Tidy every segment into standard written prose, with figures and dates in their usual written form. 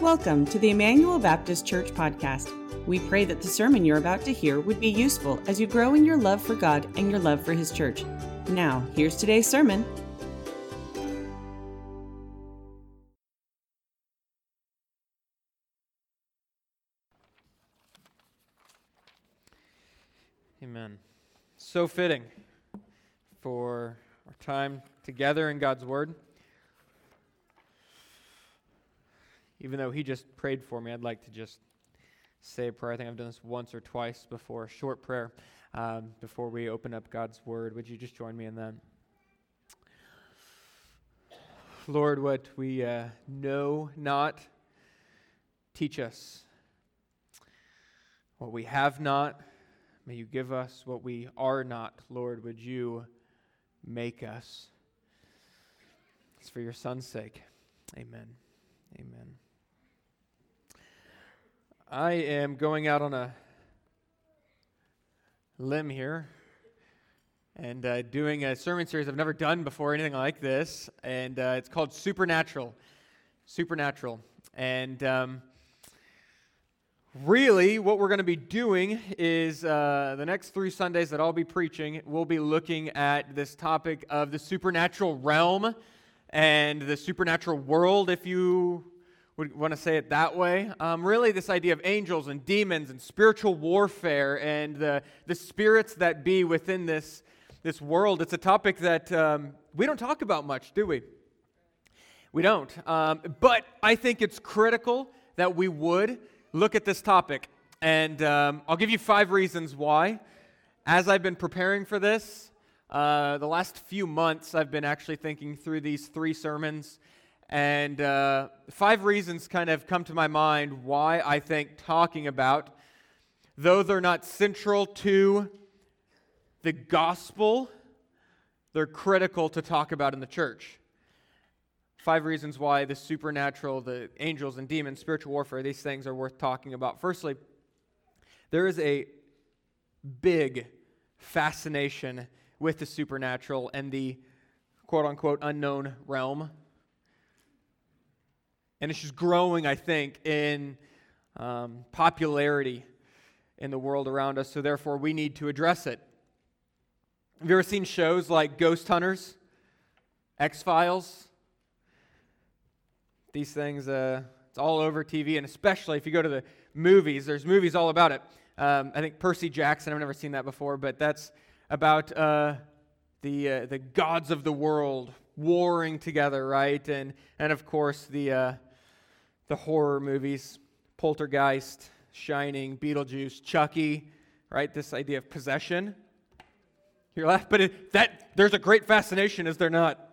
Welcome to the Emmanuel Baptist Church podcast. We pray that the sermon you're about to hear would be useful as you grow in your love for God and your love for His church. Now, here's today's sermon. Amen. So fitting for our time together in God's Word. Even though He just prayed for me, I'd like to just say a prayer. I think I've done this once or twice before, a short prayer before we open up God's Word. Would you just join me in that? Lord, what we know not, teach us. What we have not, may you give us. What we are not, Lord, would you make us. It's for your Son's sake. Amen. Amen. I am going out on a limb here and doing a sermon series I've never done before, anything like this, and it's called Supernatural. Supernatural. And really, what we're going to be doing is the next 3 Sundays that I'll be preaching, we'll be looking at this topic of the supernatural realm and the supernatural world, if you would want to say it that way. Really, this idea of angels and demons and spiritual warfare and the spirits that be within this world. It's a topic that we don't talk about much, do we? We don't. But I think it's critical that we would look at this topic. And I'll give you 5 reasons why. As I've been preparing for this, the last few months, I've been actually thinking through these 3 sermons. And 5 reasons kind of come to my mind why I think talking about, though they're not central to the gospel, they're critical to talk about in the church. 5 reasons why the supernatural, the angels and demons, spiritual warfare, these things are worth talking about. Firstly, there is a big fascination with the supernatural and the quote-unquote unknown realm. And it's just growing, I think, in popularity in the world around us, so therefore we need to address it. Have you ever seen shows like Ghost Hunters, X-Files? These things, it's all over TV, and especially if you go to the movies, there's movies all about it. I think Percy Jackson, I've never seen that before, but that's about the gods of the world warring together, right? And of course the horror movies, Poltergeist, Shining, Beetlejuice, Chucky, right? This idea of possession. You're laughing, but there's a great fascination, is there not?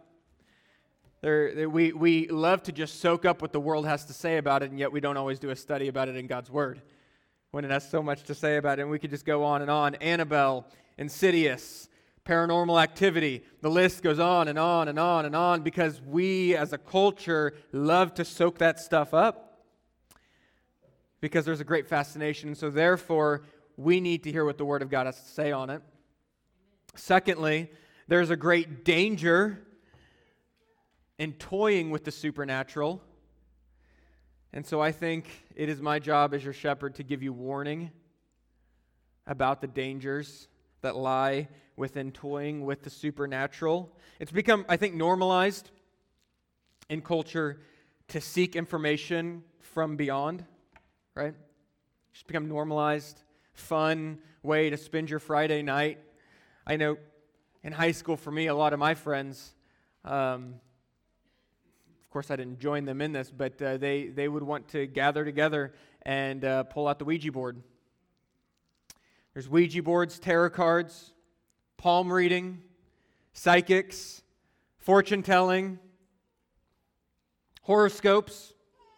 We love to just soak up what the world has to say about it, and yet we don't always do a study about it in God's Word, when it has so much to say about it. And we could just go on and on. Annabelle, Insidious, Paranormal Activity. The list goes on and on and on and on, because we as a culture love to soak that stuff up, because there's a great fascination. So therefore, we need to hear what the Word of God has to say on it. Secondly, there's a great danger in toying with the supernatural. And so I think it is my job as your shepherd to give you warning about the dangers that lie within toying with the supernatural. It's become, I think, normalized in culture to seek information from beyond, right? It's become normalized, fun way to spend your Friday night. I know in high school, for me, a lot of my friends, of course I didn't join them in this, but they would want to gather together and pull out the Ouija board. There's Ouija boards, tarot cards, palm reading, psychics, fortune telling, horoscopes.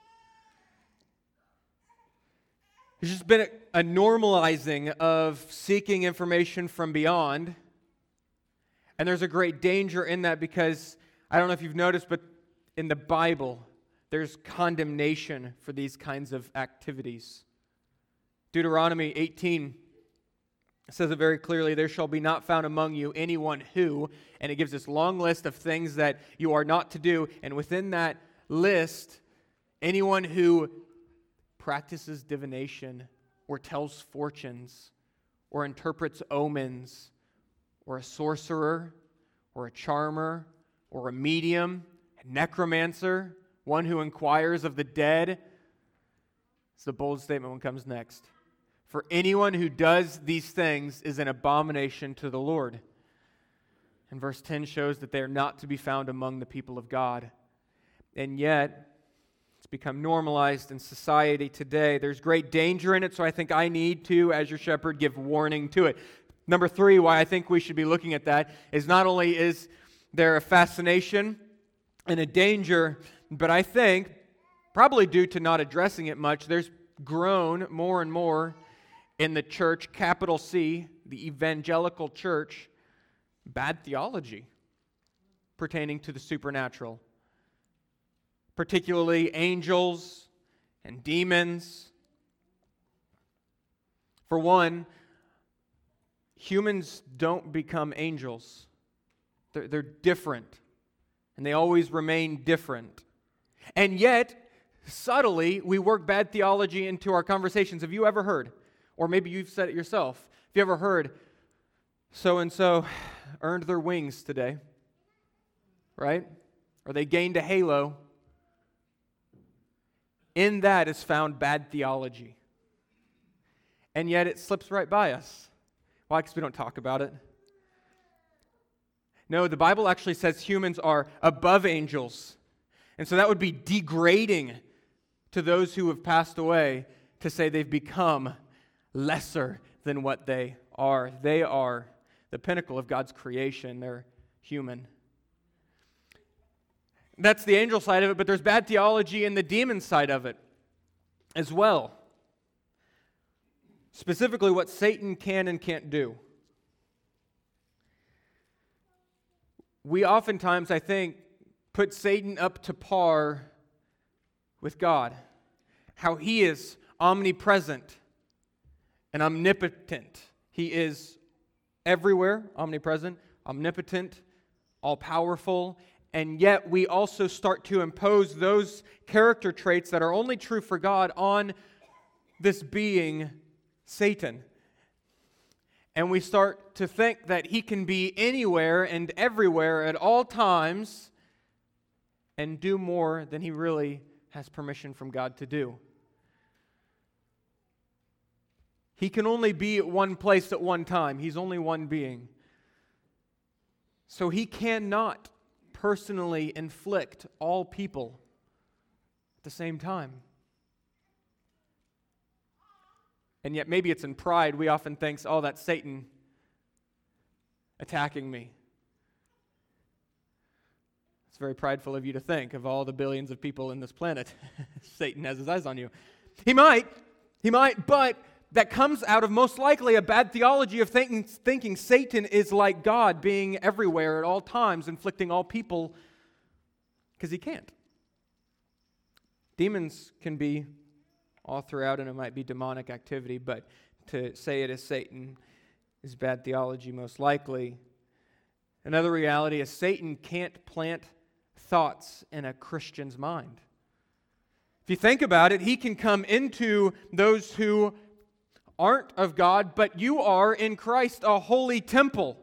There's just been a normalizing of seeking information from beyond. And there's a great danger in that, because I don't know if you've noticed, but in the Bible, there's condemnation for these kinds of activities. Deuteronomy 18 says it very clearly, there shall be not found among you anyone who, and it gives this long list of things that you are not to do, and within that list anyone who practices divination or tells fortunes or interprets omens or a sorcerer or a charmer or a medium, a necromancer, one who inquires of the dead. It's the bold statement what comes next. For anyone who does these things is an abomination to the Lord. And verse 10 shows that they are not to be found among the people of God. And yet, it's become normalized in society today. There's great danger in it, so I think I need to, as your shepherd, give warning to it. Number 3, why I think we should be looking at that is not only is there a fascination and a danger, but I think, probably due to not addressing it much, there's grown more and more in the church, capital C, the evangelical church, bad theology pertaining to the supernatural, particularly angels and demons. For one, humans don't become angels. They're different, and they always remain different. And yet, subtly, we work bad theology into our conversations. Have you ever heard, or maybe you've said it yourself, have you ever heard, so-and-so earned their wings today, right? Or they gained a halo. In that is found bad theology. And yet it slips right by us. Why? Because we don't talk about it. No, the Bible actually says humans are above angels. And so that would be degrading to those who have passed away to say they've become lesser than what they are. They are the pinnacle of God's creation. They're human. That's the angel side of it, but there's bad theology in the demon side of it as well. Specifically, what Satan can and can't do. We oftentimes, I think, put Satan up to par with God. How he is omnipresent and omnipotent. He is everywhere, omnipresent, omnipotent, all-powerful, and yet we also start to impose those character traits that are only true for God on this being, Satan. And we start to think that he can be anywhere and everywhere at all times and do more than he really has permission from God to do. He can only be at one place at one time. He's only one being. So he cannot personally inflict all people at the same time. And yet maybe it's in pride. We often think, oh, that's Satan attacking me. It's very prideful of you to think of all the billions of people in this planet. Satan has his eyes on you. He might, but that comes out of most likely a bad theology of thinking Satan is like God, being everywhere at all times, inflicting all people, because he can't. Demons can be all throughout, and it might be demonic activity, but to say it is Satan is bad theology most likely. Another reality is Satan can't plant thoughts in a Christian's mind. If you think about it, he can come into those who aren't of God, but you are in Christ a holy temple,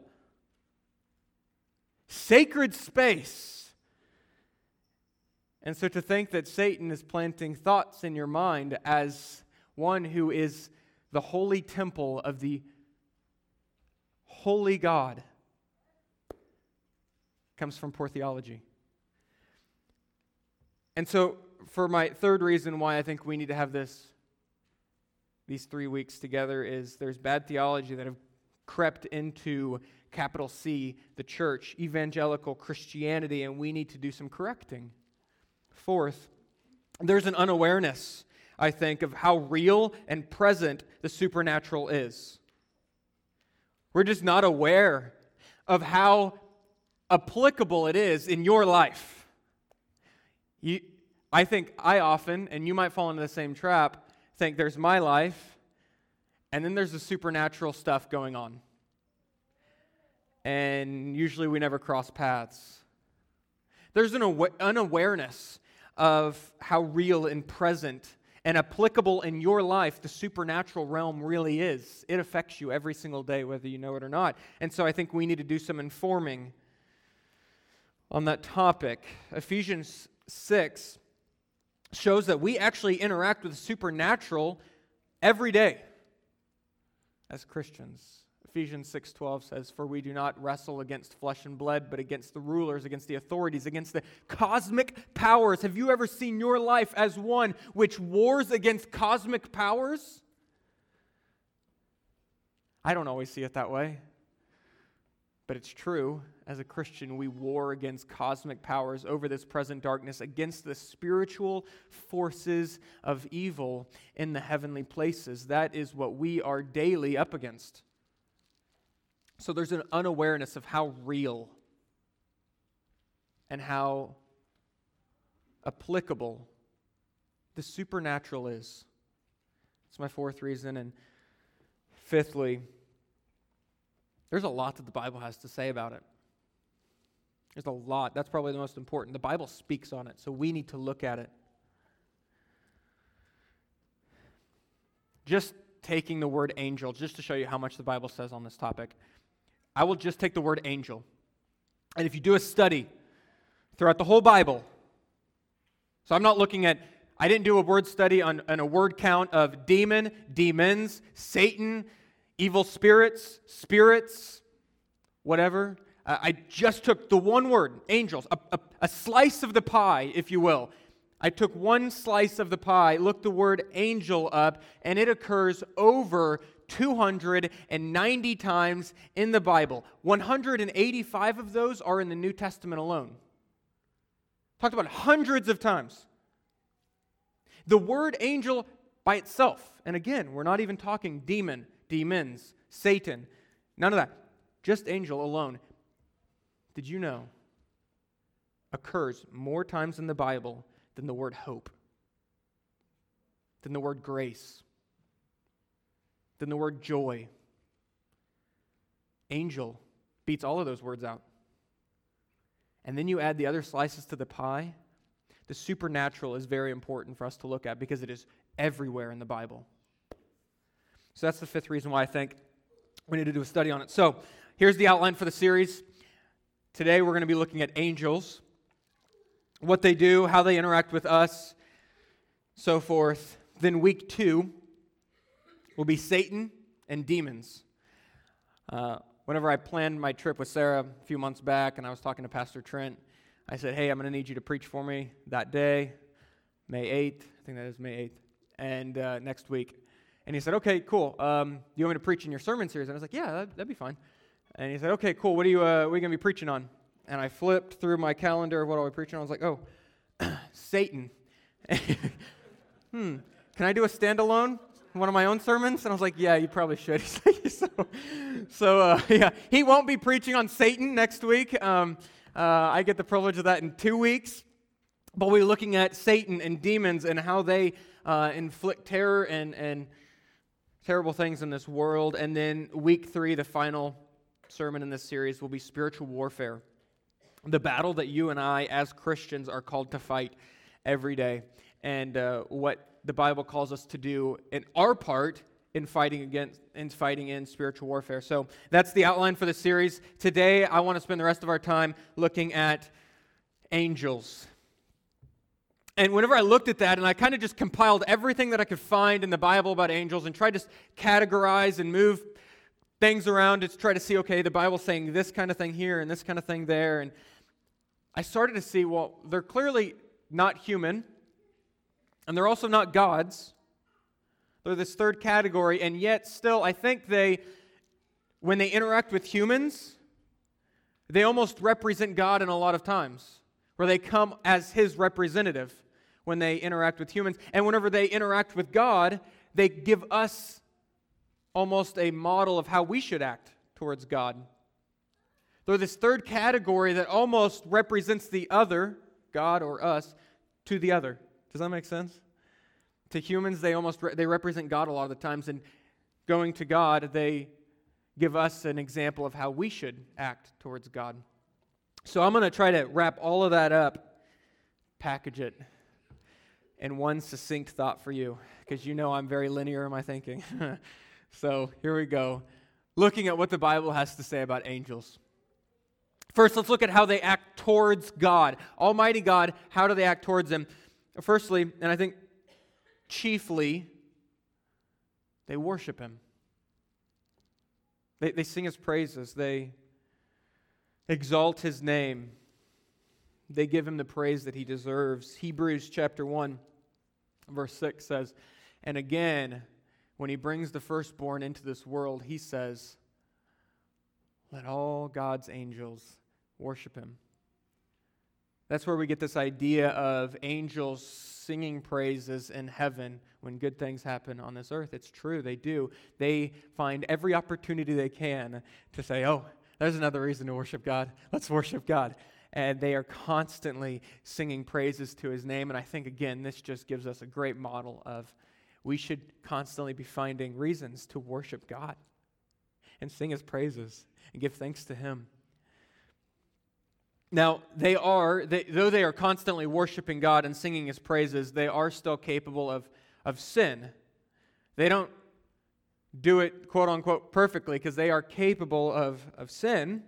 sacred space. And so to think that Satan is planting thoughts in your mind as one who is the holy temple of the holy God comes from poor theology. And so for my third reason why I think we need to have these 3 weeks together is there's bad theology that have crept into capital C, the church, evangelical Christianity, and we need to do some correcting. Fourth, there's an unawareness, I think, of how real and present the supernatural is. We're just not aware of how applicable it is in your life. I think I often, and you might fall into the same trap, think there's my life, and then there's the supernatural stuff going on. And usually we never cross paths. There's an unawareness of how real and present and applicable in your life the supernatural realm really is. It affects you every single day, whether you know it or not. And so I think we need to do some informing on that topic. Ephesians 6 shows that we actually interact with the supernatural every day as Christians. Ephesians 6:12 says, "For we do not wrestle against flesh and blood, but against the rulers, against the authorities, against the cosmic powers." Have you ever seen your life as one which wars against cosmic powers? I don't always see it that way. But it's true. As a Christian, we war against cosmic powers over this present darkness, against the spiritual forces of evil in the heavenly places. That is what we are daily up against. So there's an unawareness of how real and how applicable the supernatural is. That's my fourth reason. And fifthly, there's a lot that the Bible has to say about it. There's a lot. That's probably the most important. The Bible speaks on it, so we need to look at it. Just taking the word angel, just to show you how much the Bible says on this topic. I will just take the word angel. And if you do a study throughout the whole Bible, so I'm not looking at, I didn't do a word study on a word count of demon, demons, Satan, evil spirits, whatever. I just took the one word, angels, a slice of the pie, if you will. I took one slice of the pie, looked the word angel up, and it occurs over 290 times in the Bible. 185 of those are in the New Testament alone. Talked about hundreds of times. The word angel by itself, and again, we're not even talking demon, demons, Satan, none of that. Just angel alone. Did you know occurs more times in the Bible than the word hope, than the word grace, than the word joy? Angel beats all of those words out. And then you add the other slices to the pie. The supernatural is very important for us to look at because it is everywhere in the Bible. So that's the fifth reason why I think we need to do a study on it. So here's the outline for the series. Today we're going to be looking at angels, what they do, how they interact with us, so forth. Then week 2 will be Satan and demons. Whenever I planned my trip with Sarah a few months back and I was talking to Pastor Trent, I said, hey, I'm going to need you to preach for me that day, May 8th. I think that is May 8th, and next week. And he said, okay, cool. Do you want me to preach in your sermon series? And I was like, yeah, that'd be fine. And he said, okay, cool. What are you going to be preaching on? And I flipped through my calendar. What are we preaching on? I was like, oh, Satan. Can I do a standalone? One of my own sermons? And I was like, yeah, you probably should. So he won't be preaching on Satan next week. I get the privilege of that in 2 weeks. But we're looking at Satan and demons and how they inflict terror and terrible things in this world. And then week 3, the final sermon in this series, will be spiritual warfare. The battle that you and I as Christians are called to fight every day. And what the Bible calls us to do in our part in fighting in spiritual warfare. So that's the outline for the series. Today, I want to spend the rest of our time looking at angels. And whenever I looked at that, and I kind of just compiled everything that I could find in the Bible about angels and tried to categorize and move things around to try to see, okay, the Bible's saying this kind of thing here and this kind of thing there. And I started to see, well, they're clearly not human, and they're also not gods. They're this third category, and yet still, I think when they interact with humans, they almost represent God in a lot of times, where they come as His representative when they interact with humans. And whenever they interact with God, they give us almost a model of how we should act towards God. They're this third category that almost represents the other, God or us, to the other. Does that make sense? To humans, they represent God a lot of the times, and going to God, they give us an example of how we should act towards God. So I'm going to try to wrap all of that up, package it and one succinct thought for you, because you know I'm very linear in my thinking. So here we go. Looking at what the Bible has to say about angels. First, let's look at how they act towards God. Almighty God, how do they act towards Him? Firstly, and I think chiefly, they worship Him. They sing His praises. They exalt His name. They give Him the praise that He deserves. Hebrews chapter 1, verse 6 says, and again, when He brings the firstborn into this world, He says, let all God's angels worship Him. That's where we get this idea of angels singing praises in heaven when good things happen on this earth. It's true, they do. They find every opportunity they can to say, oh, there's another reason to worship God. Let's worship God. And they are constantly singing praises to His name. And I think, again, this just gives us a great model of we should constantly be finding reasons to worship God and sing His praises and give thanks to Him. Now, though they are constantly worshiping God and singing His praises, they are still capable of sin. They don't do it, quote unquote, perfectly because they are capable of sin.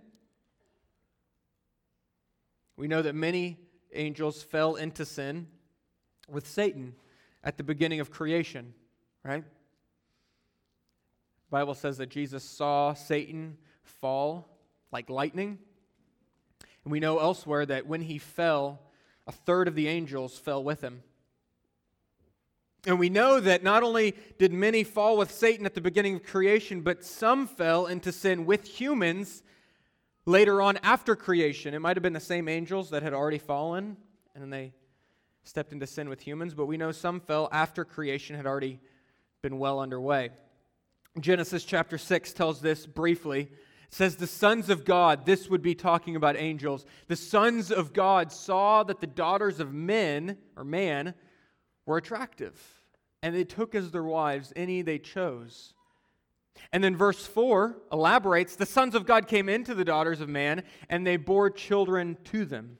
We know that many angels fell into sin with Satan at the beginning of creation, right? The Bible says that Jesus saw Satan fall like lightning. And we know elsewhere that when he fell, a third of the angels fell with him. And we know that not only did many fall with Satan at the beginning of creation, but some fell into sin with humans later on after creation. It might have been the same angels that had already fallen, and then they stepped into sin with humans, but we know some fell after creation had already been well underway. Genesis chapter 6 tells this briefly. It says, the sons of God, this would be talking about angels, the sons of God saw that the daughters of man were attractive, and they took as their wives any they chose. And then verse 4 elaborates, the sons of God came into the daughters of man, and they bore children to them.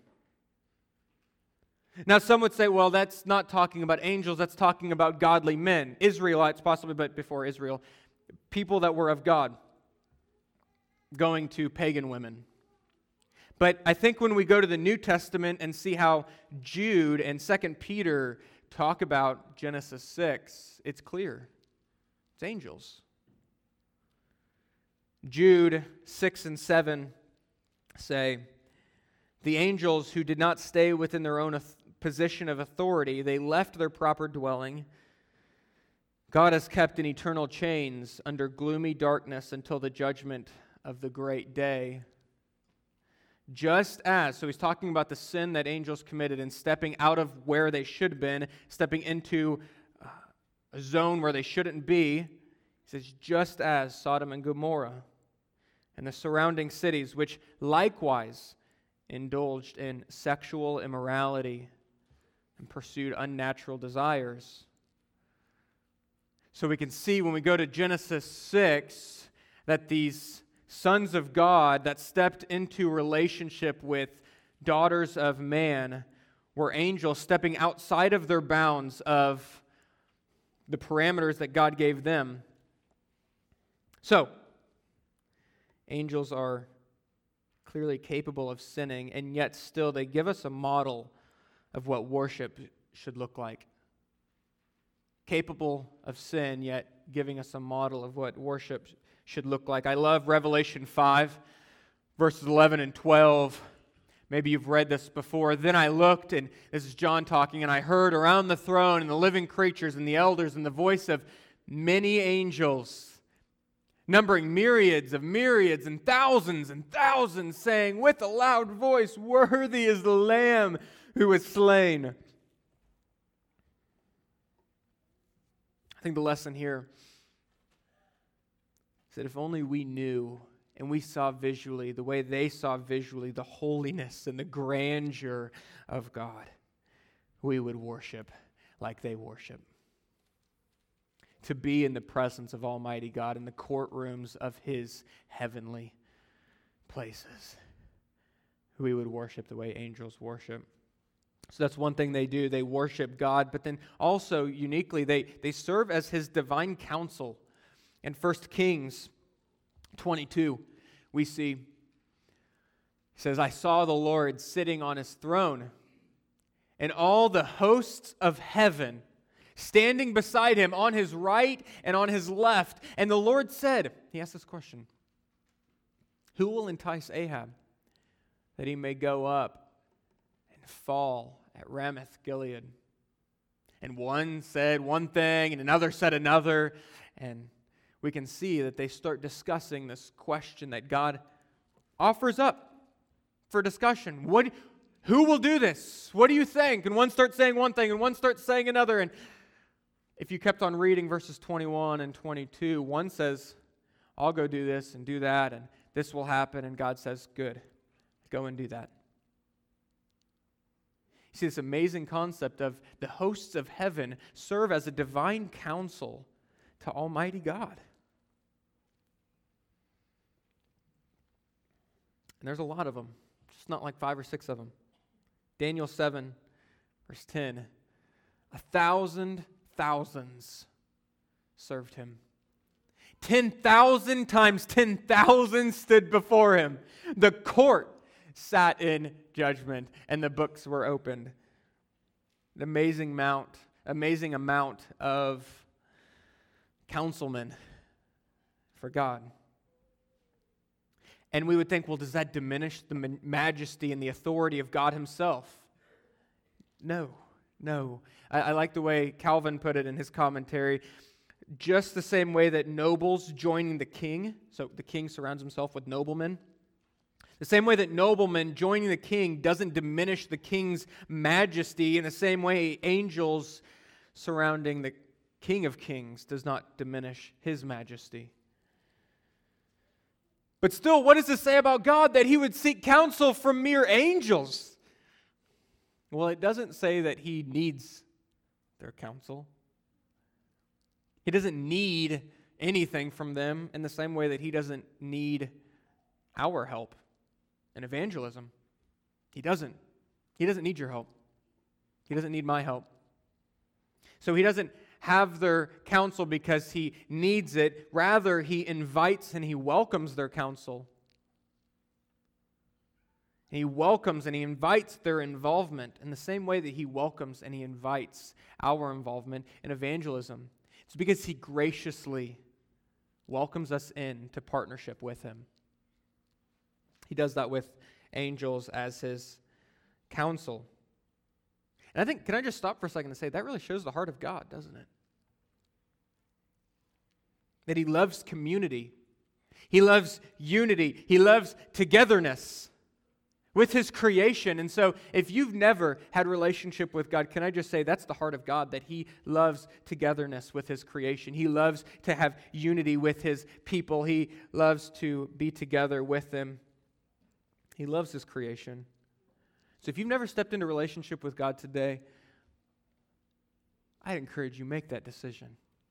Now some would say, well, that's not talking about angels, that's talking about godly men, Israelites possibly, but before Israel, people that were of God, going to pagan women. But I think when we go to the New Testament and see how Jude and 2 Peter talk about Genesis 6, it's clear. It's angels. Jude 6 and 7 say, the angels who did not stay within their own position of authority, they left their proper dwelling. God has kept in eternal chains under gloomy darkness until the judgment of the great day. Just as, so he's talking about the sin that angels committed and stepping out of where they should have been, stepping into a zone where they shouldn't be. He says, just as Sodom and Gomorrah and the surrounding cities, which likewise indulged in sexual immorality and pursued unnatural desires. So we can see when we go to Genesis 6 that these sons of God that stepped into relationship with daughters of man were angels stepping outside of their bounds of the parameters that God gave them. So, angels are clearly capable of sinning, and yet still they give us a model of what worship should look like. Capable of sin, yet giving us a model of what worship should look like. I love Revelation 5, verses 11 and 12. Maybe you've read this before. Then I looked, and this is John talking, and I heard around the throne and the living creatures and the elders and the voice of many angels, numbering myriads and thousands, saying with a loud voice, worthy is the Lamb who was slain. I think the lesson here is that if only we knew and we saw visually, the way they saw visually, the holiness and the grandeur of God, we would worship like they worship. To be in the presence of Almighty God in the courtrooms of His heavenly places. We would worship the way angels worship. So that's one thing they do. They worship God, but then also uniquely, they serve as his divine counsel. In 1 Kings 22, we see, he says, I saw the Lord sitting on his throne, and all the hosts of heaven standing beside him on his right and on his left. And the Lord said, he asked this question, who will entice Ahab that he may go up and fall at Ramoth Gilead? And one said one thing and another said another. And we can see that they start discussing this question that God offers up for discussion. Who will do this? What do you think? And one starts saying one thing and one starts saying another. And if you kept on reading verses 21 and 22, one says, I'll go do this and do that, and this will happen. And God says, good, go and do that. You see this amazing concept of the hosts of heaven serve as a divine counsel to Almighty God. And there's a lot of them, just not like 5 or 6 of them. Daniel 7, verse 10, 1,000 thousands served him. 10,000 times 10,000 stood before him. The court sat in judgment, and the books were opened. An amazing amount of councilmen for God. And we would think, well, does that diminish the majesty and the authority of God himself? No. I like the way Calvin put it in his commentary. Just the same way that nobles joining the king, so the king surrounds himself with noblemen, the same way that noblemen joining the king doesn't diminish the king's majesty, in the same way angels surrounding the King of Kings does not diminish his majesty. But still, what does this say about God that he would seek counsel from mere angels? Well, it doesn't say that he needs their counsel. He doesn't need anything from them in the same way that he doesn't need our help in evangelism. He doesn't. He doesn't need your help. He doesn't need my help. So he doesn't have their counsel because he needs it. Rather, he invites and he welcomes their counsel. He welcomes and he invites their involvement in the same way that he welcomes and he invites our involvement in evangelism. It's because he graciously welcomes us into partnership with him. He does that with angels as his counsel. And I think, can I just stop for a second and say, that really shows the heart of God, doesn't it? That he loves community. He loves unity. He loves togetherness with his creation. And so if you've never had a relationship with God, can I just say that's the heart of God, that he loves togetherness with his creation. He loves to have unity with his people. He loves to be together with them. He loves his creation. So if you've never stepped into a relationship with God today, I'd encourage you, make that decision.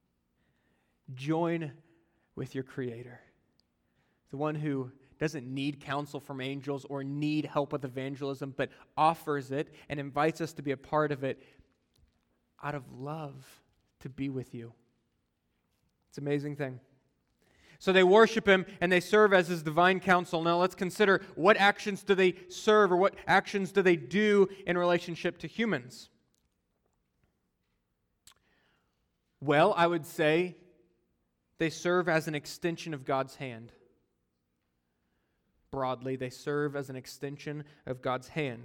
Join with your Creator, the one who doesn't need counsel from angels or need help with evangelism, but offers it and invites us to be a part of it out of love to be with you. It's an amazing thing. So they worship him and they serve as his divine counsel. Now let's consider, what actions do they serve or what actions do they do in relationship to humans? Well, I would say they serve as an extension of God's hand. Broadly, they serve as an extension of God's hand.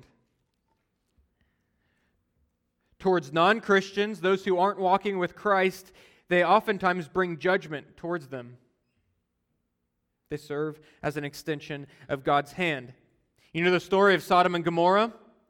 Towards non-Christians, those who aren't walking with Christ, they oftentimes bring judgment towards them. They serve as an extension of God's hand. You know the story of Sodom and Gomorrah?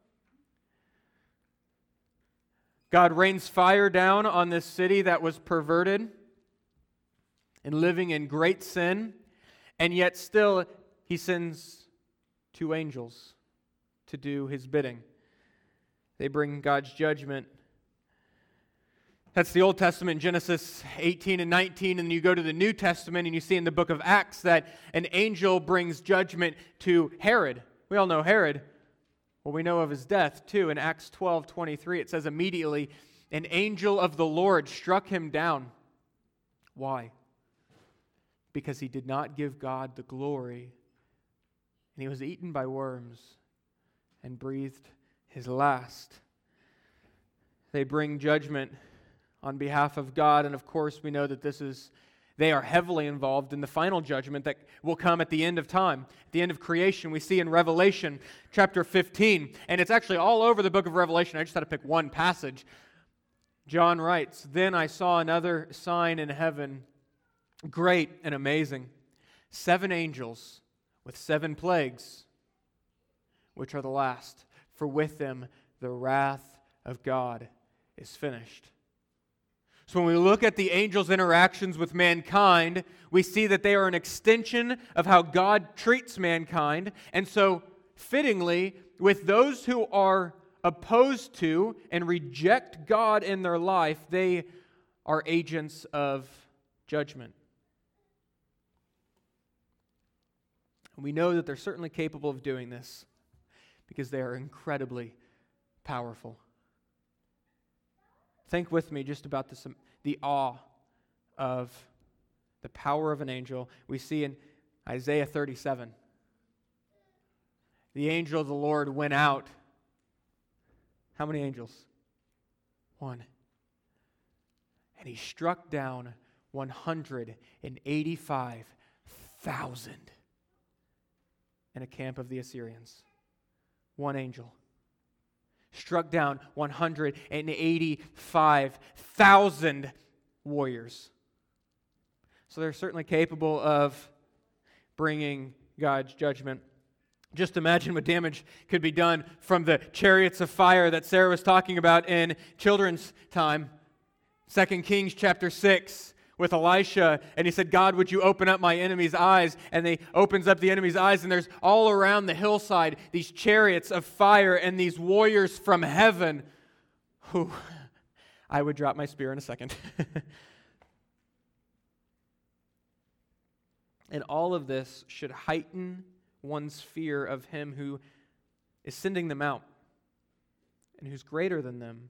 God rains fire down on this city that was perverted and living in great sin, and yet still he sends 2 angels to do his bidding. They bring God's judgment. That's the Old Testament, Genesis 18 and 19, and you go to the New Testament and you see in the book of Acts that an angel brings judgment to Herod. We all know Herod Well, we know of his death, too. In Acts 12:23, it says, immediately an angel of the Lord struck him down. Why? Because he did not give God the glory, and he was eaten by worms and breathed his last. They bring judgment on behalf of God, and of course we know that they are heavily involved in the final judgment that will come at the end of time, at the end of creation. We see in Revelation chapter 15, and it's actually all over the book of Revelation. I just had to pick one passage. John writes, "Then I saw another sign in heaven, great and amazing, 7 angels with 7 plagues, which are the last, for with them the wrath of God is finished." So when we look at the angels' interactions with mankind, we see that they are an extension of how God treats mankind. And so, fittingly, with those who are opposed to and reject God in their life, they are agents of judgment. And we know that they're certainly capable of doing this because they are incredibly powerful. Think with me just about the awe of the power of an angel. We see in Isaiah 37. The angel of the Lord went out. How many angels? 1. And he struck down 185,000 in a camp of the Assyrians. 1 angel struck down 185,000 warriors. So they're certainly capable of bringing God's judgment. Just imagine what damage could be done from the chariots of fire that Sarah was talking about in children's time. 2 Kings chapter 6 with Elisha, and he said, "God, would you open up my enemy's eyes?" And he opens up the enemy's eyes, and there's all around the hillside these chariots of fire and these warriors from heaven. Whew, I would drop my spear in a second. And all of this should heighten one's fear of him who is sending them out and who's greater than them.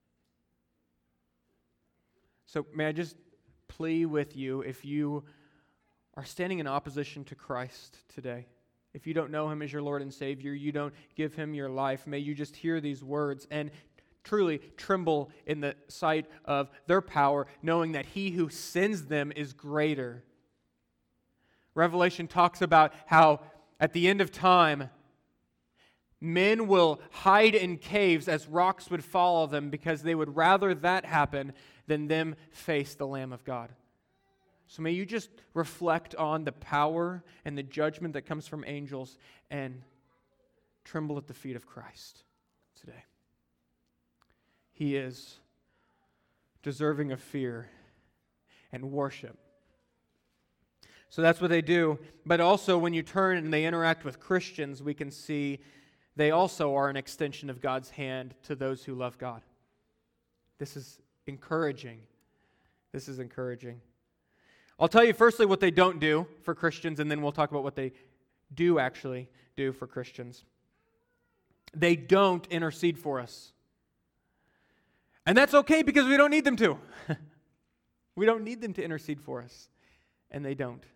So may I just plea with you, if you are standing in opposition to Christ today, if you don't know Him as your Lord and Savior, you don't give Him your life, may you just hear these words and truly tremble in the sight of their power, knowing that He who sends them is greater. Revelation talks about how at the end of time, men will hide in caves as rocks would follow them because they would rather that happen than them face the Lamb of God. So may you just reflect on the power and the judgment that comes from angels and tremble at the feet of Christ today. He is deserving of fear and worship. So that's what they do. But also when you turn and they interact with Christians, we can see they also are an extension of God's hand to those who love God. This is encouraging. This is encouraging. I'll tell you firstly what they don't do for Christians, and then we'll talk about what they do actually do for Christians. They don't intercede for us. And that's okay because we don't need them to. We don't need them to intercede for us. And they don't.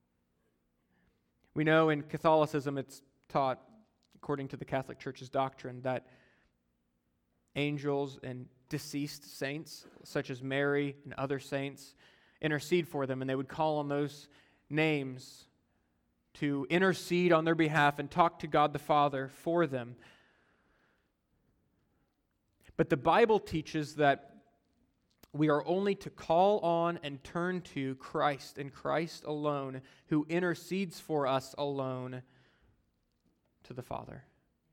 We know in Catholicism it's taught, according to the Catholic Church's doctrine, that angels and deceased saints, such as Mary and other saints, intercede for them, and they would call on those names to intercede on their behalf and talk to God the Father for them. But the Bible teaches that we are only to call on and turn to Christ and Christ alone, who intercedes for us alone to the Father.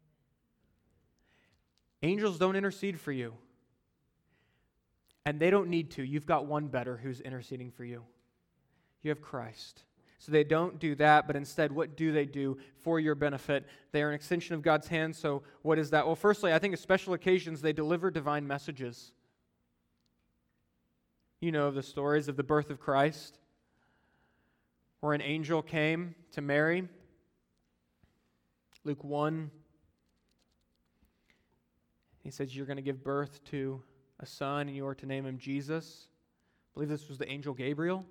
Angels don't intercede for you. And they don't need to. You've got one better who's interceding for you. You have Christ. So they don't do that, but instead, what do they do for your benefit? They are an extension of God's hand, so what is that? Well, firstly, I think at special occasions, they deliver divine messages. You know the stories of the birth of Christ, where an angel came to Mary. Luke 1, He says, you're going to give birth to a son, and you are to name him Jesus. I believe this was the angel Gabriel.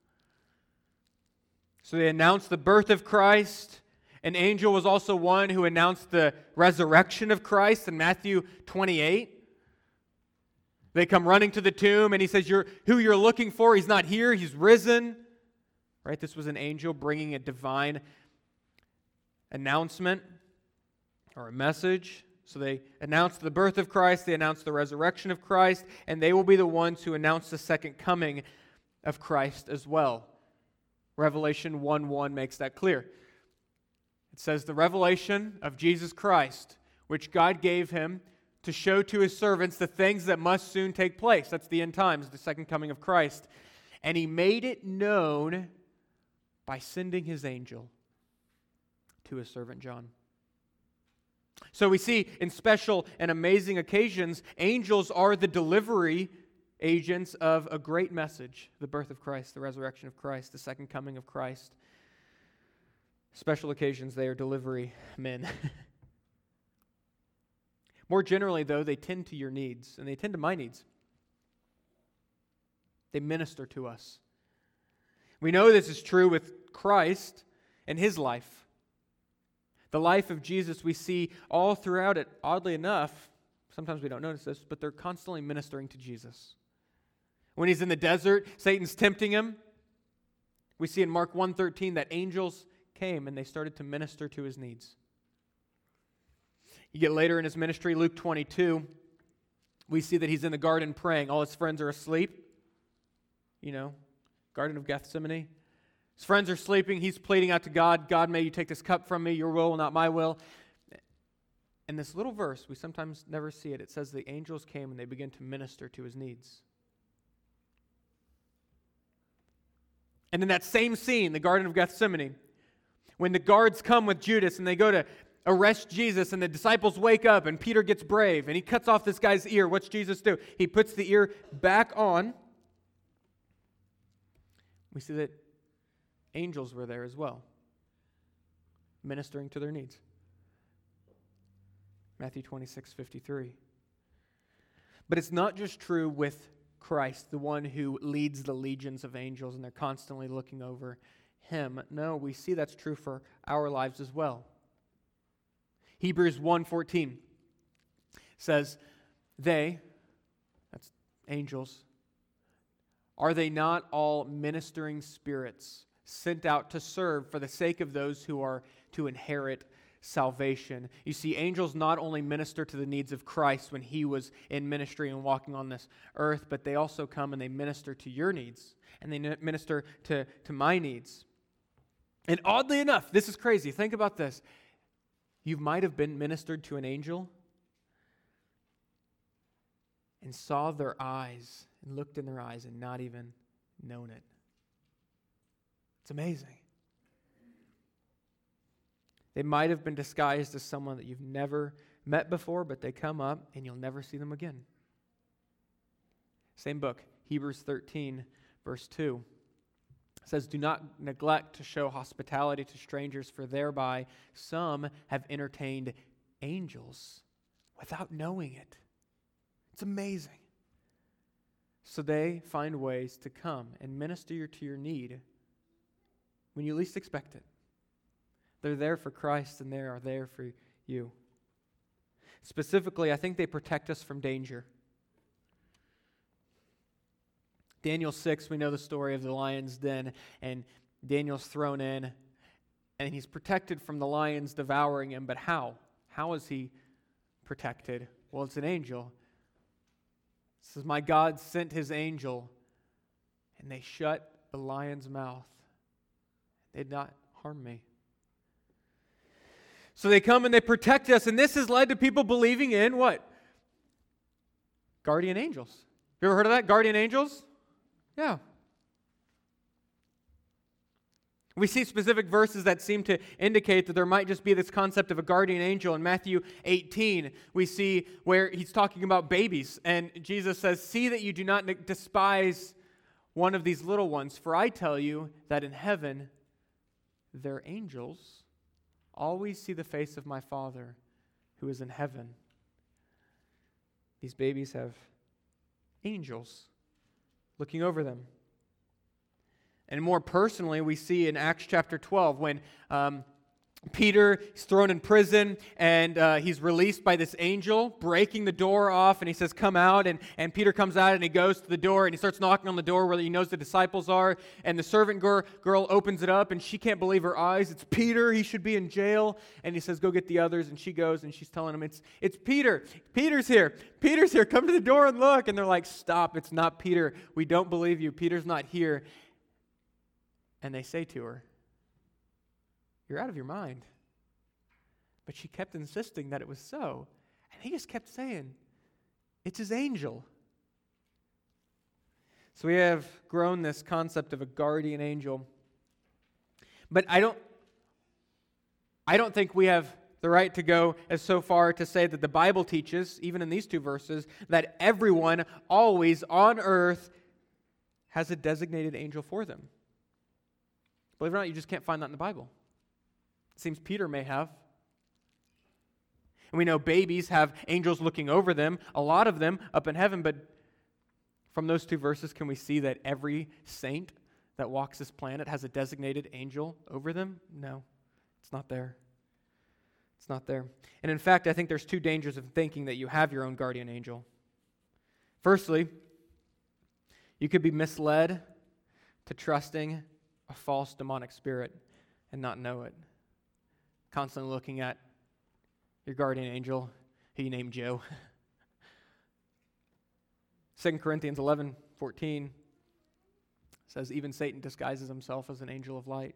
So they announced the birth of Christ. An angel was also one who announced the resurrection of Christ in Matthew 28. They come running to the tomb, and he says, who you're looking for, he's not here, he's risen. Right? This was an angel bringing a divine announcement or a message. So they announced the birth of Christ, they announced the resurrection of Christ, and they will be the ones who announce the second coming of Christ as well. Revelation 1:1 makes that clear. It says, the revelation of Jesus Christ, which God gave him to show to his servants the things that must soon take place. That's the end times, the second coming of Christ. And he made it known by sending his angel to his servant John. So we see in special and amazing occasions, angels are the delivery agents of a great message, the birth of Christ, the resurrection of Christ, the second coming of Christ. Special occasions, they are delivery men. More generally, though, they tend to your needs, and they tend to my needs. They minister to us. We know this is true with Christ and his life. The life of Jesus we see all throughout it, oddly enough, sometimes we don't notice this, but they're constantly ministering to Jesus. When he's in the desert, Satan's tempting him. We see in Mark 1:13 that angels came and they started to minister to his needs. You get later in his ministry, Luke 22, we see that he's in the garden praying. All his friends are asleep. Garden of Gethsemane. His friends are sleeping. He's pleading out to God, God, may you take this cup from me, your will, not my will. And this little verse, we sometimes never see it. It says the angels came and they began to minister to his needs. And in that same scene, the Garden of Gethsemane, when the guards come with Judas and they go to arrest Jesus and the disciples wake up and Peter gets brave and he cuts off this guy's ear, what's Jesus do? He puts the ear back on. We see that angels were there as well, ministering to their needs. Matthew 26:53. But it's not just true with Christ, the one who leads the legions of angels, and they're constantly looking over him. No, we see that's true for our lives as well. Hebrews 1:14 says, they, that's angels, are they not all ministering spirits sent out to serve for the sake of those who are to inherit salvation? You see, angels not only minister to the needs of Christ when he was in ministry and walking on this earth, but they also come and they minister to your needs, and they minister to my needs. And oddly enough, this is crazy. Think about this. You might have been ministered to an angel and saw their eyes and looked in their eyes and not even known it. It's amazing. They might have been disguised as someone that you've never met before, but they come up and you'll never see them again. Same book, Hebrews 13, verse 2. It says, do not neglect to show hospitality to strangers, for thereby some have entertained angels without knowing it. It's amazing. So they find ways to come and minister to your need when you least expect it. They're there for Christ and they are there for you. Specifically, I think they protect us from danger. Daniel 6, we know the story of the lion's den, and Daniel's thrown in, and he's protected from the lions devouring him. But how? How is he protected? Well, it's an angel. It says, my God sent his angel, and they shut the lion's mouth. They did not harm me. So they come and they protect us, and this has led to people believing in what? Guardian angels. You ever heard of that? Guardian angels? Yeah. We see specific verses that seem to indicate that there might just be this concept of a guardian angel. In Matthew 18, we see where he's talking about babies, and Jesus says, see that you do not despise one of these little ones, for I tell you that in heaven their angels always see the face of my Father who is in heaven. These babies have angels looking over them. And more personally, we see in Acts chapter 12 when Peter is thrown in prison and he's released by this angel, breaking the door off, and he says, "Come out." And Peter comes out and he goes to the door and he starts knocking on the door where he knows the disciples are. And the servant girl opens it up and she can't believe her eyes. It's Peter. He should be in jail. And he says, "Go get the others." And she goes and she's telling him, It's Peter. Peter's here. Peter's here. Come to the door and look." And they're like, "Stop. It's not Peter. We don't believe you. Peter's not here." And they say to her, "You're out of your mind." But she kept insisting that it was so. And he just kept saying, "It's his angel." So we have grown this concept of a guardian angel. But I don't think we have the right to go as so far to say that the Bible teaches, even in these two verses, that everyone always on earth has a designated angel for them. Believe it or not, you just can't find that in the Bible. It seems Peter may have. And we know babies have angels looking over them, a lot of them up in heaven, but from those two verses, can we see that every saint that walks this planet has a designated angel over them? No, it's not there. It's not there. And in fact, I think there's two dangers of thinking that you have your own guardian angel. Firstly, you could be misled to trusting a false demonic spirit and not know it. Constantly looking at your guardian angel, who you named Joe. 2 Corinthians 11:14 says, "Even Satan disguises himself as an angel of light."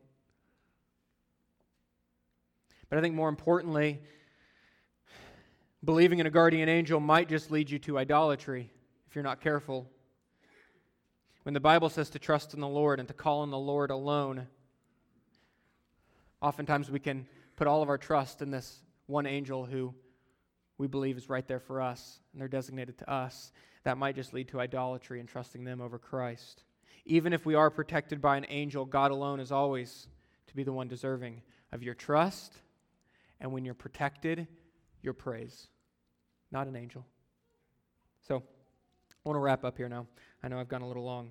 But I think more importantly, believing in a guardian angel might just lead you to idolatry if you're not careful. When the Bible says to trust in the Lord and to call on the Lord alone, oftentimes we can put all of our trust in this one angel who we believe is right there for us, and they're designated to us. That might just lead to idolatry and trusting them over Christ. Even if we are protected by an angel, God alone is always to be the one deserving of your trust, and when you're protected, your praise, not an angel. So, I want to wrap up here now. I know I've gone a little long.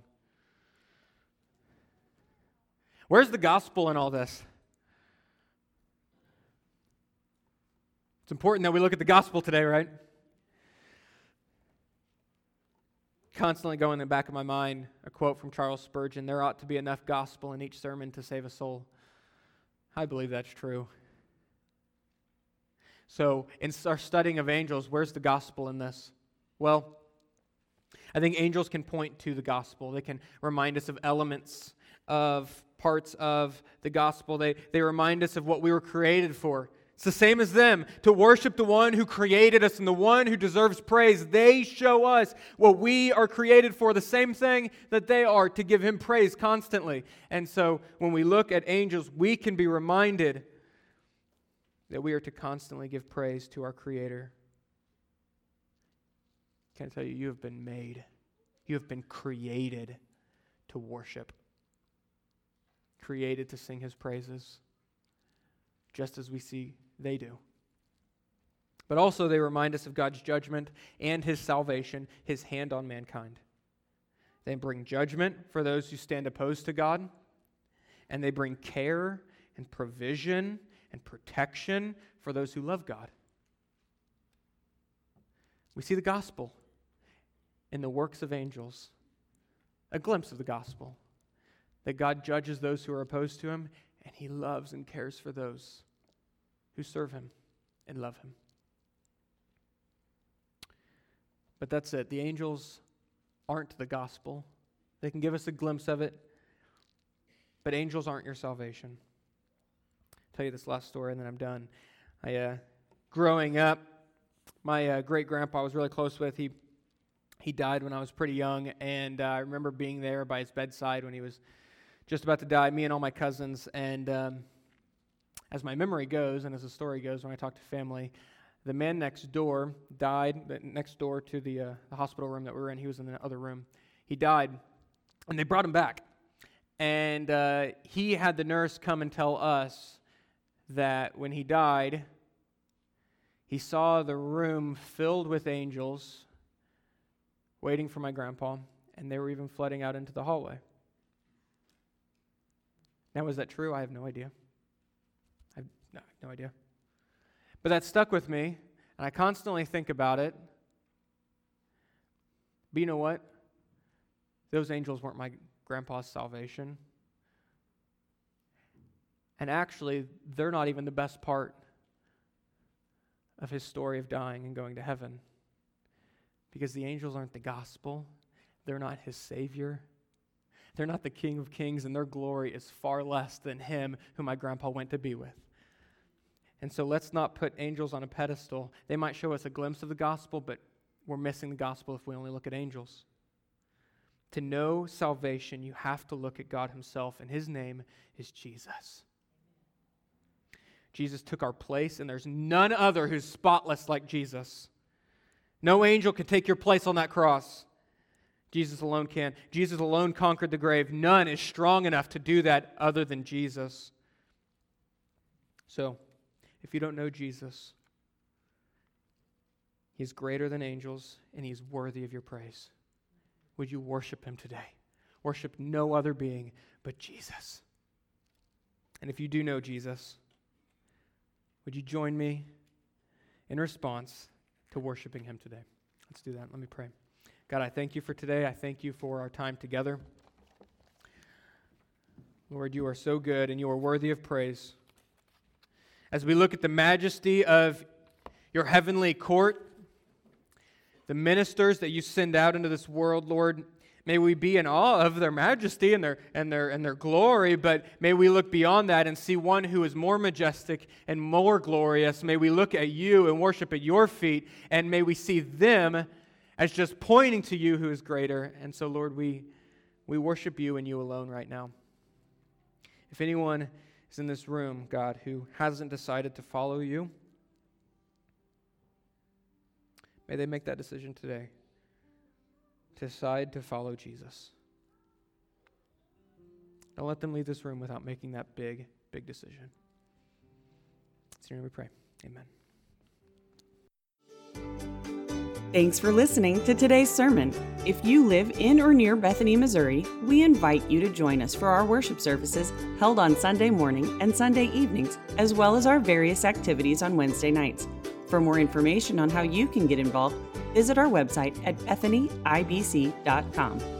Where's the gospel in all this? It's important that we look at the gospel today, right? Constantly going in the back of my mind, a quote from Charles Spurgeon, "There ought to be enough gospel in each sermon to save a soul." I believe that's true. So, in our studying of angels, where's the gospel in this? Well, I think angels can point to the gospel. They can remind us of elements of parts of the gospel. They remind us of what we were created for. It's the same as them, to worship the one who created us and the one who deserves praise. They show us what we are created for, the same thing that they are, to give him praise constantly. And so when we look at angels, we can be reminded that we are to constantly give praise to our Creator. Can I tell you, you have been made. You have been created to worship. Created to sing his praises, just as we see they do. But also they remind us of God's judgment and his salvation, his hand on mankind. They bring judgment for those who stand opposed to God, and they bring care and provision and protection for those who love God. We see the gospel in the works of angels, a glimpse of the gospel, that God judges those who are opposed to him, and he loves and cares for those who serve him and love him. But that's it. The angels aren't the gospel. They can give us a glimpse of it, but angels aren't your salvation. I'll tell you this last story and then I'm done. Growing up, my great-grandpa I was really close with. He died when I was pretty young, and I remember being there by his bedside when he was just about to die, me and all my cousins. And as my memory goes, and as the story goes when I talk to family, the man next door died, next door to the hospital room that we were in. He was in the other room. He died, and they brought him back. And he had the nurse come and tell us that when he died, he saw the room filled with angels waiting for my grandpa, and they were even flooding out into the hallway. Now, is that true? I have no idea. I have no idea. But that stuck with me, and I constantly think about it. But you know what? Those angels weren't my grandpa's salvation. And actually, they're not even the best part of his story of dying and going to heaven. Because the angels aren't the gospel. They're not his Savior. They're not the King of Kings, and their glory is far less than him who my grandpa went to be with. And so let's not put angels on a pedestal. They might show us a glimpse of the gospel, but we're missing the gospel if we only look at angels. To know salvation, you have to look at God himself, and his name is Jesus. Jesus took our place, and there's none other who's spotless like Jesus. No angel could take your place on that cross. Jesus alone can. Jesus alone conquered the grave. None is strong enough to do that other than Jesus. So, if you don't know Jesus, he's greater than angels, and he's worthy of your praise. Would you worship him today? Worship no other being but Jesus. And if you do know Jesus, would you join me in response to worshiping him today? Let's do that. Let me pray. God, I thank you for today. I thank you for our time together. Lord, you are so good and you are worthy of praise. As we look at the majesty of your heavenly court, the ministers that you send out into this world, Lord, may we be in awe of their majesty and their glory, but may we look beyond that and see one who is more majestic and more glorious. May we look at you and worship at your feet, and may we see them as just pointing to you who is greater. And so, Lord, we worship you and you alone right now. If anyone is in this room, God, who hasn't decided to follow you, may they make that decision today. Decide to follow Jesus. Don't let them leave this room without making that big, big decision. It's your name we pray. Amen. Thanks for listening to today's sermon. If you live in or near Bethany, Missouri, we invite you to join us for our worship services held on Sunday morning and Sunday evenings, as well as our various activities on Wednesday nights. For more information on how you can get involved, visit our website at BethanyIBC.com.